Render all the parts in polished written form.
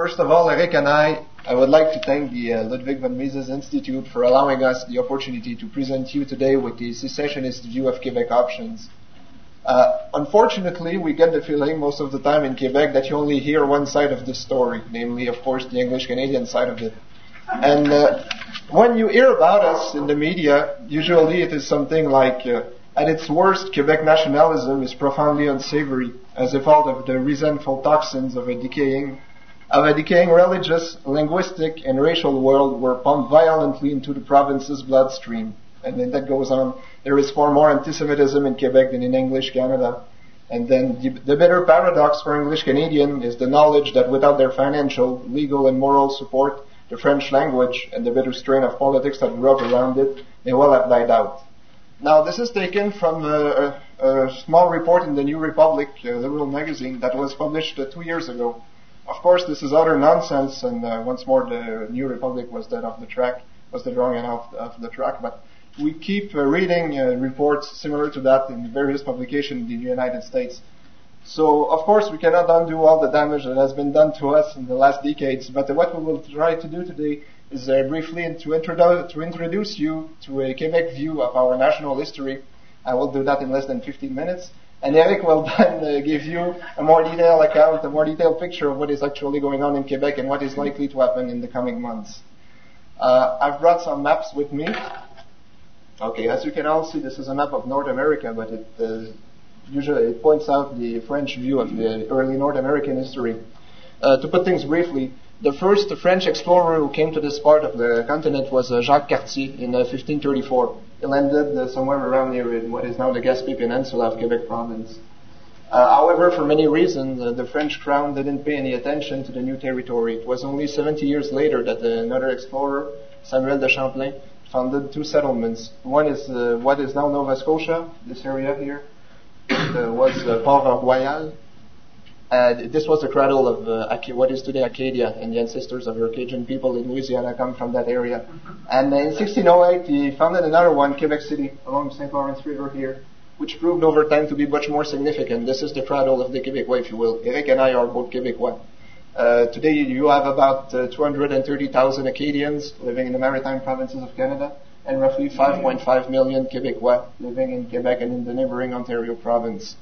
First of all, Eric and I would like to thank the Ludwig von Mises Institute for allowing us the opportunity to present you today with the secessionist view of Quebec options. Unfortunately, we get the feeling most of the time in Quebec that you only hear one side of the story, namely, of course, the English-Canadian side of it. And when you hear about us in the media, usually it is something like, at its worst, Quebec nationalism is profoundly unsavory as a result of the resentful toxins of a decaying religious, linguistic, and racial world were pumped violently into the province's bloodstream. And then that goes on. There is far more anti-Semitism in Quebec than in English Canada. And then the bitter paradox for English Canadian is the knowledge that without their financial, legal, and moral support, the French language and the bitter strain of politics that grew up around it may well have died out. Now, this is taken from a small report in the New Republic, liberal magazine, that was published 2 years ago. Of course, this is utter nonsense, and once more, the New Republic was the wrong end of the track. But we keep reading reports similar to that in various publications in the United States. So, of course, we cannot undo all the damage that has been done to us in the last decades. But what we will try to do today is briefly to introduce you to a Quebec view of our national history. I will do that in less than 15 minutes. And Eric will then give you a more detailed account, a more detailed picture of what is actually going on in Quebec and what is likely to happen in the coming months. I've brought some maps with me. Okay, as you can all see, this is a map of North America, but it points out the French view of the early North American history. To put things briefly, the first French explorer who came to this part of the continent was Jacques Cartier in 1534. He landed somewhere around here in what is now the Gaspé Peninsula of Quebec province. However, for many reasons, the French crown didn't pay any attention to the new territory. It was only 70 years later that another explorer, Samuel de Champlain, founded two settlements. One is what is now Nova Scotia, this area here. It was Port-Royal. This was the cradle of what is today Acadia, and the ancestors of your Cajun people in Louisiana come from that area. And in 1608, he founded another one, Quebec City, along the St. Lawrence River here, which proved over time to be much more significant. This is the cradle of the Quebecois, if you will. Eric and I are both Quebecois. Today, you have about 230,000 Acadians living in the maritime provinces of Canada, and roughly 5.5 million Quebecois living in Quebec and in the neighboring Ontario province.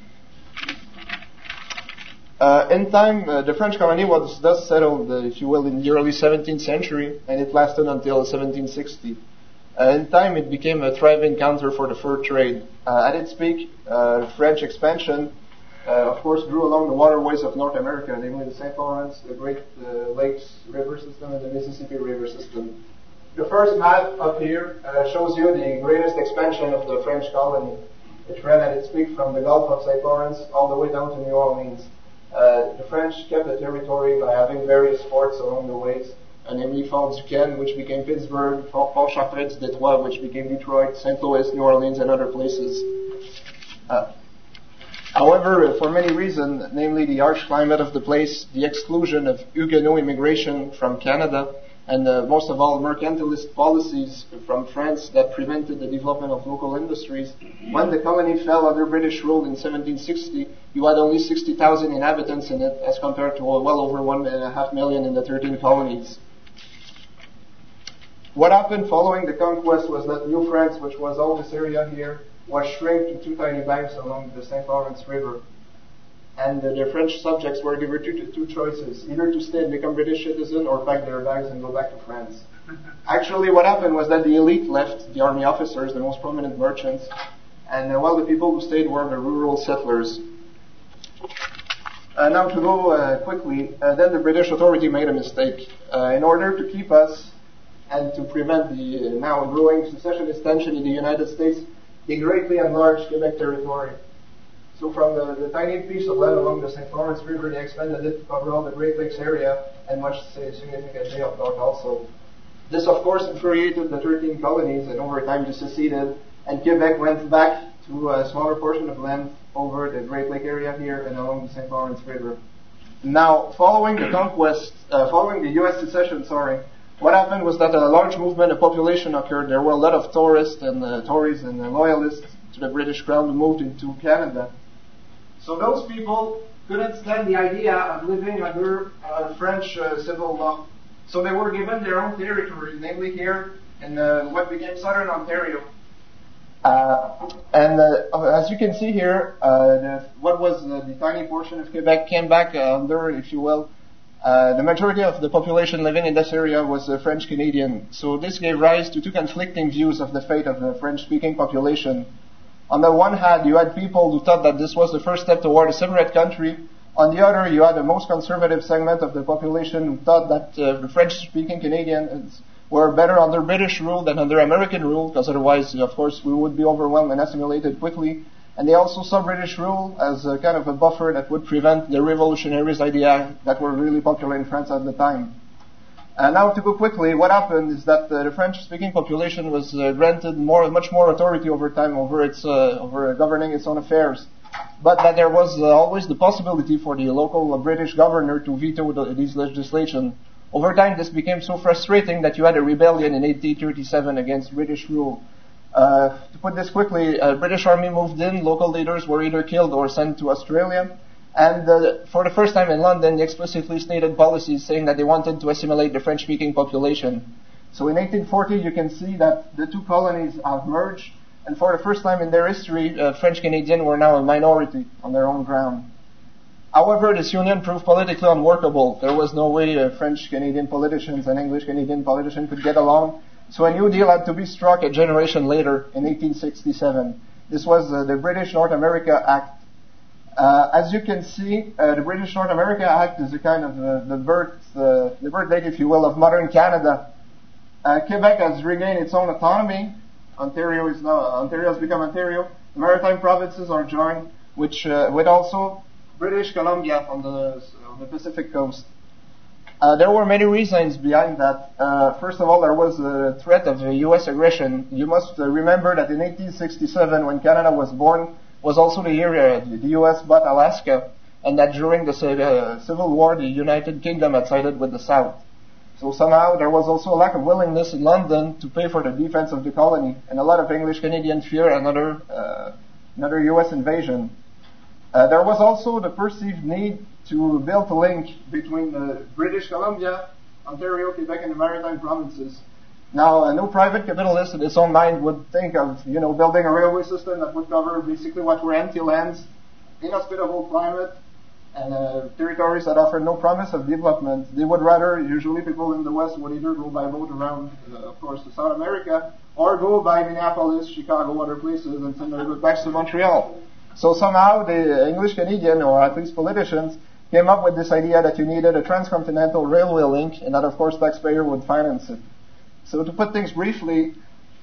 In time, the French colony was thus settled, if you will, in the early 17th century, and it lasted until 1760. In time, it became a thriving counter for the fur trade. At its peak, French expansion, of course, grew along the waterways of North America, namely the St. Lawrence, the Great Lakes River system, and the Mississippi River system. The first map up here shows you the greatest expansion of the French colony. It ran at its peak from the Gulf of St. Lawrence all the way down to New Orleans. The French kept the territory by having various forts along the ways, namely Fort Duquesne, which became Pittsburgh, Fort Chartres, Detroit, which became Detroit, St. Louis, New Orleans, and other places. However, for many reasons, namely the harsh climate of the place, the exclusion of Huguenot immigration from Canada, and most of all, mercantilist policies from France that prevented the development of local industries. When the colony fell under British rule in 1760, you had only 60,000 inhabitants in it, as compared to well over 1.5 million in the 13 colonies. What happened following the conquest was that New France, which was all this area here, was shrinked to two tiny banks along the St. Lawrence River. And the French subjects were given two choices, either to stay and become British citizens or pack their bags and go back to France. Actually, what happened was that the elite left, the army officers, the most prominent merchants, and while the people who stayed were the rural settlers. Now to go quickly, then the British authority made a mistake. In order to keep us and to prevent the now growing secessionist tension in the United States, they greatly enlarged Quebec territory. So from the tiny piece of land along the St. Lawrence River, they expanded it to cover all the Great Lakes area and much significantly up north also. This, of course, infuriated the 13 colonies, and over time they seceded, and Quebec went back to a smaller portion of land over the Great Lake area here and along the St. Lawrence River. Now, following the U.S. secession, what happened was that a large movement of population occurred. There were a lot of tourists and Tories and loyalists to the British Crown who moved into Canada. So those people couldn't stand the idea of living under French civil law. So they were given their own territory, namely here in what became Southern Ontario. As you can see here, what was the tiny portion of Quebec came back under, if you will, the majority of the population living in this area was French Canadian. So this gave rise to two conflicting views of the fate of the French-speaking population. On the one hand, you had people who thought that this was the first step toward a separate country. On the other, you had the most conservative segment of the population who thought that the French-speaking Canadians were better under British rule than under American rule, because otherwise, of course, we would be overwhelmed and assimilated quickly. And they also saw British rule as a kind of a buffer that would prevent the revolutionaries' idea that were really popular in France at the time. Now, to go quickly, what happened is that the French-speaking population was granted much more authority over time over governing its own affairs, but that there was always the possibility for the local British governor to veto these legislation. Over time, this became so frustrating that you had a rebellion in 1837 against British rule. To put this quickly, British army moved in, local leaders were either killed or sent to Australia, and for the first time in London, they explicitly stated policies saying that they wanted to assimilate the French-speaking population. So in 1840, you can see that the two colonies have merged, and for the first time in their history, French-Canadians were now a minority on their own ground. However, this union proved politically unworkable. There was no way French-Canadian politicians and English-Canadian politicians could get along. So a new deal had to be struck a generation later in 1867. This was the British North America Act. As you can see, the British North America Act is a kind of the birth date, if you will, of modern Canada. Quebec has regained its own autonomy. Ontario has become Ontario. The maritime provinces are joined, with also British Columbia on the Pacific coast. There were many reasons behind that. First of all, there was a threat of U.S. aggression. You must remember that in 1867, when Canada was born, was also the year the U.S. bought Alaska, and that during the Civil War, the United Kingdom had sided with the South. So somehow there was also a lack of willingness in London to pay for the defense of the colony, and a lot of English Canadians feared another U.S. invasion. There was also the perceived need to build a link between British Columbia, Ontario, Quebec, and the maritime provinces. Now, no private capitalist in its own mind would think of, building a railway system that would cover basically what were empty lands, inhospitable climate, and territories that offered no promise of development. They would rather, usually people in the West would either go by boat around, of course, to South America, or go by Minneapolis, Chicago, other places, and send their goods back to Montreal. So somehow the English Canadian, or at least politicians, came up with this idea that you needed a transcontinental railway link, and that, of course, taxpayer would finance it. So to put things briefly,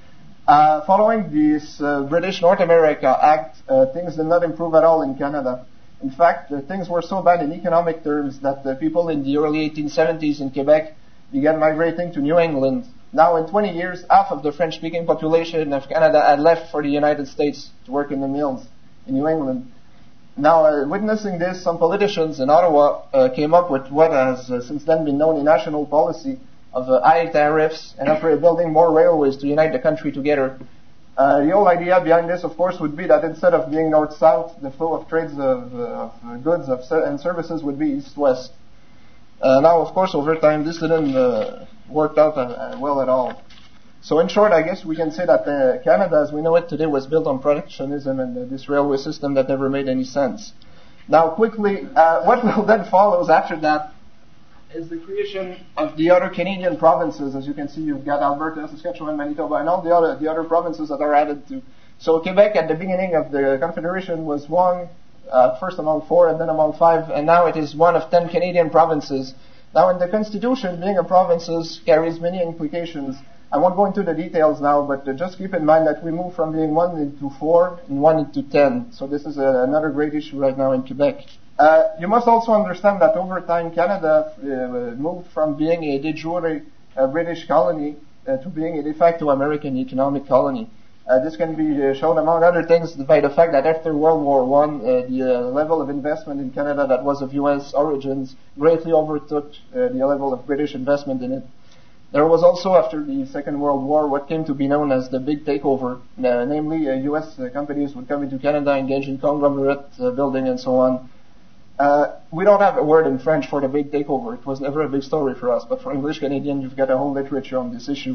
following this British North America Act, things did not improve at all in Canada. In fact, things were so bad in economic terms that the people in the early 1870s in Quebec began migrating to New England. Now, in 20 years, half of the French-speaking population of Canada had left for the United States to work in the mills in New England. Now, witnessing this, some politicians in Ottawa came up with what has since then been known in national policy of high tariffs and of building more railways to unite the country together. The whole idea behind this, of course, would be that instead of being north-south, the flow of trades of goods and services would be east-west. Now, of course, over time, this didn't work out well at all. So in short, I guess we can say that Canada, as we know it today, was built on protectionism and this railway system that never made any sense. Now, quickly, what will then follows after that is the creation of the other Canadian provinces. As you can see, you've got Alberta, Saskatchewan, Manitoba, and all the other provinces that are added to. So Quebec, at the beginning of the Confederation, was one, first among 4 and then among 5, and now it is one of 10 Canadian provinces. Now, in the Constitution, being a province carries many implications. I won't go into the details now, but just keep in mind that we moved from being 1 into 4 and 1 into 10. So this is another great issue right now in Quebec. You must also understand that over time, Canada moved from being a de jure British colony to being a de facto American economic colony. This can be shown, among other things, by the fact that after World War I, the level of investment in Canada that was of U.S. origins greatly overtook the level of British investment in it. There was also, after the Second World War, what came to be known as the Big Takeover. Namely, U.S. companies would come into Canada, engage in conglomerate building and so on. We don't have a word in French for the big takeover. It was never a big story for us, but for English Canadian, you've got a whole literature on this issue.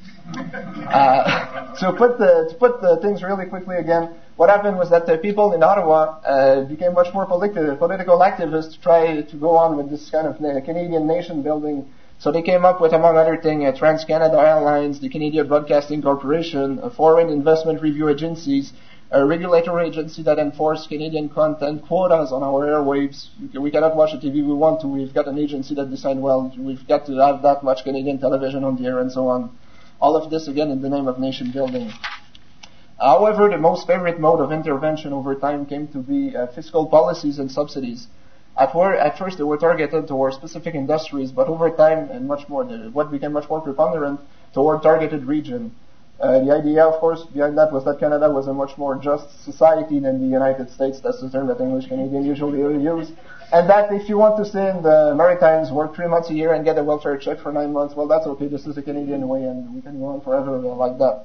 To put the things really quickly again, what happened was that the people in Ottawa became much more political activists to try to go on with this kind of Canadian nation building. So they came up with, among other things, Trans-Canada Airlines, the Canadian Broadcasting Corporation, foreign investment review agencies, a regulatory agency that enforces Canadian content, quotas on our airwaves. We cannot watch the TV we want to. We've got an agency that decides, well, we've got to have that much Canadian television on the air and so on. All of this, again, in the name of nation building. However, the most favorite mode of intervention over time came to be fiscal policies and subsidies. At first, they were targeted toward specific industries, but over time, and much more, what became much more preponderant toward targeted region. The idea, of course, behind that was that Canada was a much more just society than the United States. That's the term that English Canadian usually use. And that if you want to stay in the Maritimes, work 3 months a year and get a welfare check for 9 months, well, that's okay. This is the Canadian way, and we can go on forever like that.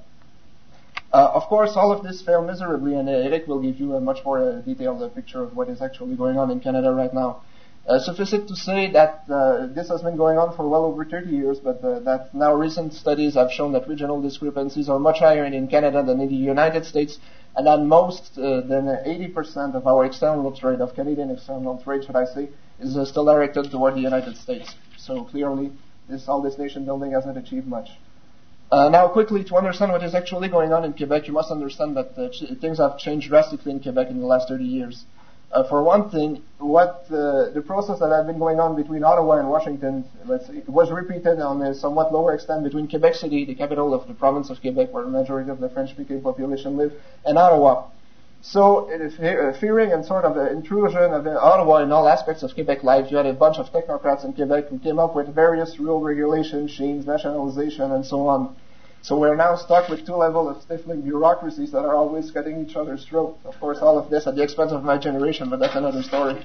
Of course, all of this failed miserably, and Eric will give you a much more detailed picture of what is actually going on in Canada right now. Suffice it to say that this has been going on for well over 30 years, but that now recent studies have shown that regional discrepancies are much higher in Canada than in the United States, and that most than 80% of our external trade, of Canadian external trade, should I say, is still directed toward the United States. So clearly, all this nation building hasn't achieved much. Now, quickly, to understand what is actually going on in Quebec, you must understand that things have changed drastically in Quebec in the last 30 years. For one thing, the process that had been going on between Ottawa and Washington, was repeated on a somewhat lower extent between Quebec City, the capital of the province of Quebec, where the majority of the French-speaking population live, and Ottawa. So, fearing and sort of intrusion of Ottawa in all aspects of Quebec life, you had a bunch of technocrats in Quebec who came up with various rule regulation schemes, nationalization, and so on. So we're now stuck with 2 levels of stifling bureaucracies that are always cutting each other's throat. Of course, all of this at the expense of my generation, but that's another story.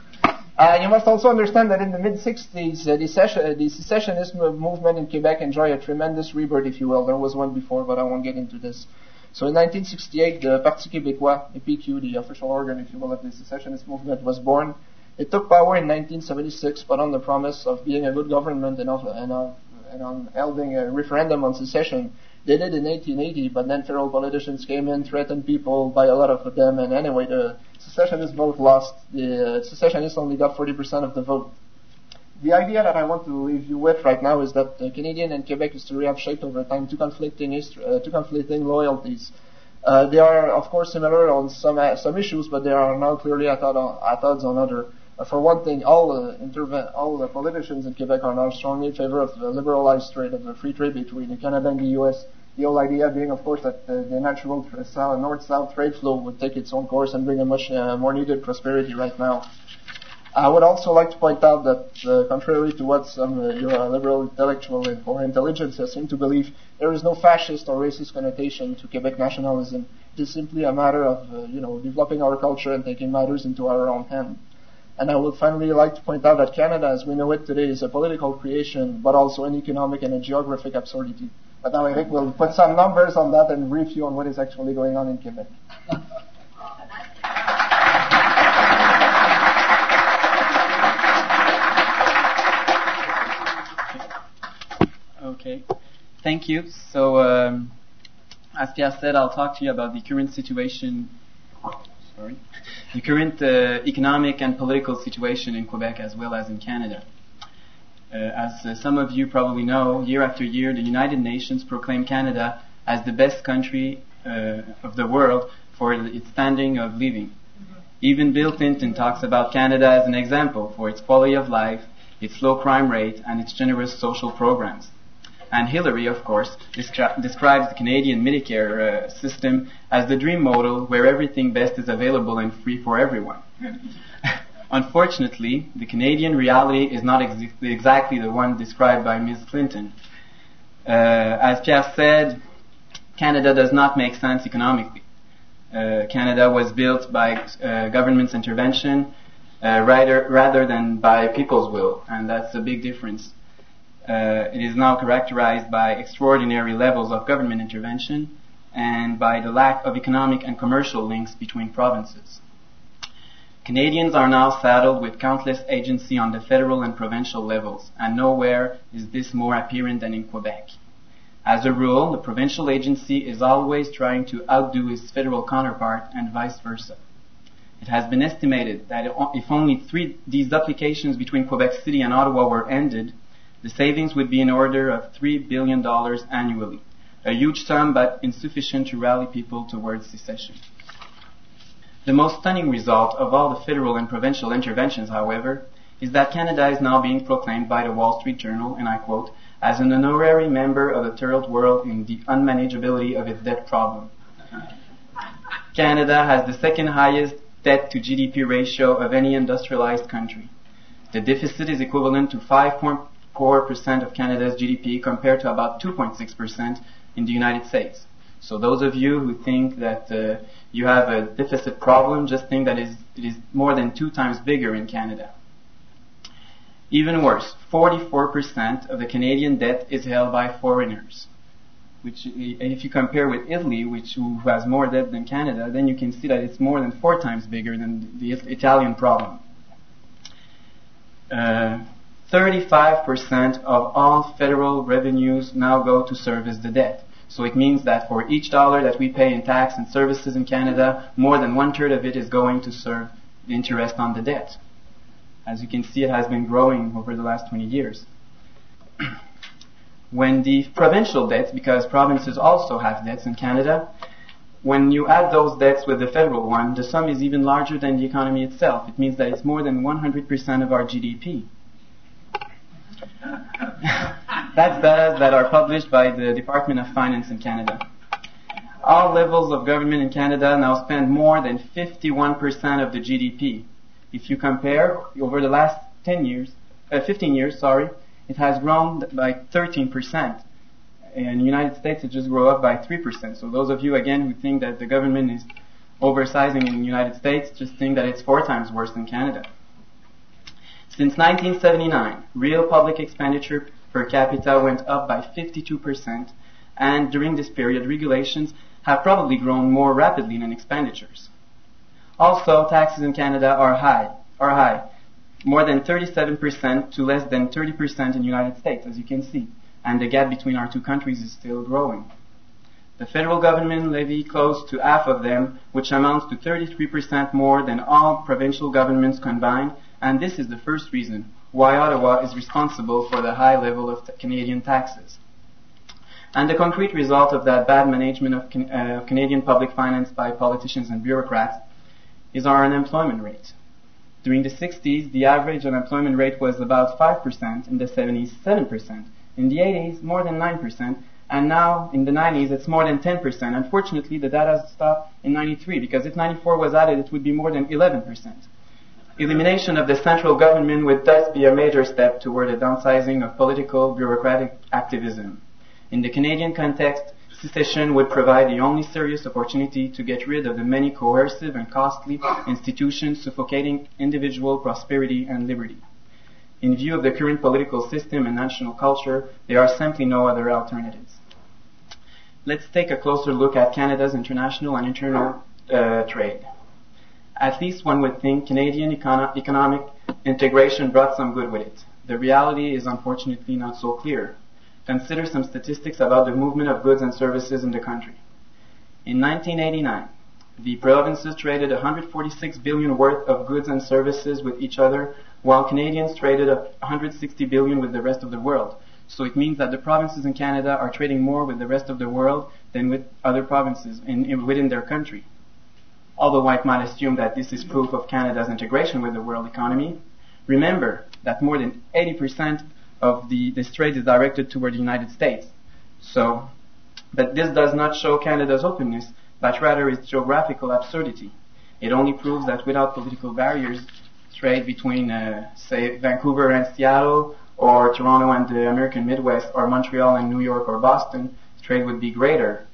You must also understand that in the mid-60s, the secessionist movement in Quebec enjoyed a tremendous rebirth, if you will. There was one before, but I won't get into this. So in 1968, the Parti Québécois, PQ, the official organ, if you will, of the secessionist movement, was born. It took power in 1976, but on the promise of being a good government and on holding a referendum on secession. They did in 1880, but then federal politicians came in, threatened people by a lot of them, and anyway, the secessionist vote lost. The secessionists only got 40% of the vote. The idea that I want to leave you with right now is that Canadian and Quebec history have shaped over time two conflicting loyalties. They are, of course, similar on some issues, but they are now clearly at odds on other. For one thing, all the politicians in Quebec are now strongly in favor of the liberalized trade, of the free trade between Canada and the U.S. The whole idea being, of course, that the natural north-south trade flow would take its own course and bring a much more needed prosperity right now. I would also like to point out that, contrary to what some liberal intellectual or intelligentsia seem to believe, there is no fascist or racist connotation to Quebec nationalism. It is simply a matter of, developing our culture and taking matters into our own hand. And I would finally like to point out that Canada, as we know it today, is a political creation, but also an economic and a geographic absurdity. But now Eric will put some numbers on that and brief you on what is actually going on in Quebec. Okay, thank you. So, as Pierre said, I'll talk to you about the current situation. The current economic and political situation in Quebec as well as in Canada. As some of you probably know, year after year, the United Nations proclaim Canada as the best country of the world for its standard of living. Even Bill Clinton talks about Canada as an example for its quality of life, its low crime rate, and its generous social programs. And Hillary, of course, describes the Canadian Medicare system as the dream model where everything best is available and free for everyone. Unfortunately, the Canadian reality is not exactly the one described by Ms. Clinton. As Pierre said, Canada does not make sense economically. Canada was built by government's intervention rather than by people's will, and that's a big difference. It is now characterized by extraordinary levels of government intervention and by the lack of economic and commercial links between provinces. Canadians are now saddled with countless agencies on the federal and provincial levels, and nowhere is this more apparent than in Quebec. As a rule, the provincial agency is always trying to outdo its federal counterpart and vice versa. It has been estimated that if only 3 deduplications between Quebec City and Ottawa were ended, the savings would be in order of $3 billion annually, a huge sum but insufficient to rally people towards secession. The most stunning result of all the federal and provincial interventions, however, is that Canada is now being proclaimed by the Wall Street Journal, and I quote, as an honorary member of the third world in the unmanageability of its debt problem. Canada has the second highest debt to GDP ratio of any industrialized country. The deficit is equivalent to 5.4% of Canada's GDP compared to about 2.6% in the United States. So those of you who think that you have a deficit problem, just think that it is more than 2 times bigger in Canada. Even worse, 44% of the Canadian debt is held by foreigners, which if you compare with Italy, who has more debt than Canada, then you can see that it's more than 4 times bigger than the Italian problem. 35% of all federal revenues now go to service the debt. So it means that for each dollar that we pay in tax and services in Canada, more than 1/3 of it is going to serve the interest on the debt. As you can see, it has been growing over the last 20 years. When the provincial debts, because provinces also have debts in Canada, when you add those debts with the federal one, the sum is even larger than the economy itself. It means that it's more than 100% of our GDP. That's data that are published by the Department of Finance in Canada. All levels of government in Canada now spend more than 51% of the GDP. If you compare over the last 15 years, it has grown by 13%. In the United States, it just grew up by 3%. So those of you, again, who think that the government is oversizing in the United States, just think that it's 4 times worse than Canada. Since 1979, real public expenditure per capita went up by 52%, and during this period, regulations have probably grown more rapidly than expenditures. Also, taxes in Canada are high, more than 37% to less than 30% in the United States, as you can see, and the gap between our 2 countries is still growing. The federal government levy close to half of them, which amounts to 33% more than all provincial governments combined, and this is the first reason why Ottawa is responsible for the high level of Canadian taxes. And the concrete result of that bad management of Canadian public finance by politicians and bureaucrats is our unemployment rate. During the 60s, the average unemployment rate was about 5%, in the 70s, 7%, in the 80s, more than 9%, and now in the 90s, it's more than 10%. Unfortunately, the data stopped in 93, because if 94 was added, it would be more than 11%. Elimination of the central government would thus be a major step toward a downsizing of political bureaucratic activism. In the Canadian context, secession would provide the only serious opportunity to get rid of the many coercive and costly institutions suffocating individual prosperity and liberty. In view of the current political system and national culture, there are simply no other alternatives. Let's take a closer look at Canada's international and internal trade. At least one would think Canadian economic integration brought some good with it. The reality is unfortunately not so clear. Consider some statistics about the movement of goods and services in the country. In 1989, the provinces traded $146 billion worth of goods and services with each other, while Canadians traded $160 billion with the rest of the world. So it means that the provinces in Canada are trading more with the rest of the world than with other provinces within their country. Although one might assume that this is proof of Canada's integration with the world economy, remember that more than 80% of this trade is directed toward the United States. But this does not show Canada's openness, but rather its geographical absurdity. It only proves that without political barriers, trade between, say, Vancouver and Seattle, or Toronto and the American Midwest, or Montreal and New York or Boston, trade would be greater.